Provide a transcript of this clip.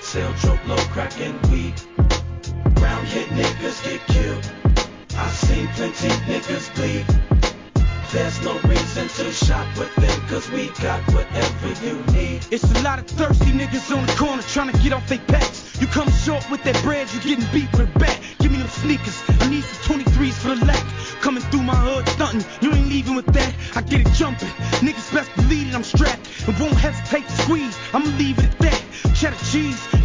that sell dope, low crack and weed. Round here niggas get killed. I've seen plenty niggas bleed. There's no reason to shop with them, cause we got whatever you need. It's a lot of thirsty niggas on the corner trying to get off they packs. You come short with that bread, you getting beat with a bat. Give me them sneakers, I need some 23s for the lack. Coming through my hood stunting, you ain't leaving with that. I get it jumping, niggas best believe it, I'm strapped and won't hesitate to squeeze. I'ma leave it at that. Cheddar cheese,